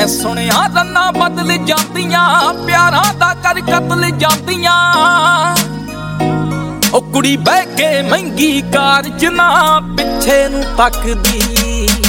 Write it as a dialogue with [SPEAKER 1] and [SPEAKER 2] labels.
[SPEAKER 1] ਮੈਂ ਸੁਣਿਆ ਰੰਨਾਂ ਬਦਲ ਜਾਂਦੀਆਂ, ਪਿਆਰਾਂ ਦਾ ਕਰ ਕਤਲ ਜਾਂਦੀਆਂ। ਉਹ ਕੁੜੀ ਬਹਿ ਕੇ ਮਹਿੰਗੀ ਕਾਰ 'ਚ ਨਾ ਪਿੱਛੇ ਨੂੰ ਤੱਕਦੀ।